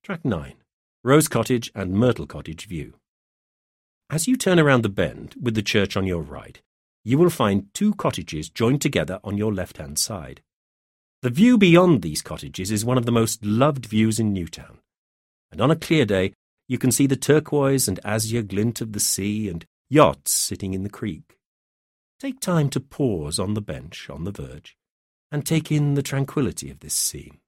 Track 9. Rose Cottage and Myrtle Cottage View. As you turn around the bend with the church on your right, you will find two cottages joined together on your left-hand side. The view beyond these cottages is one of the most loved views in Newtown, and on a clear day you can see the turquoise and azure glint of the sea and yachts sitting in the creek. Take time to pause on the bench on the verge and take in the tranquility of this scene.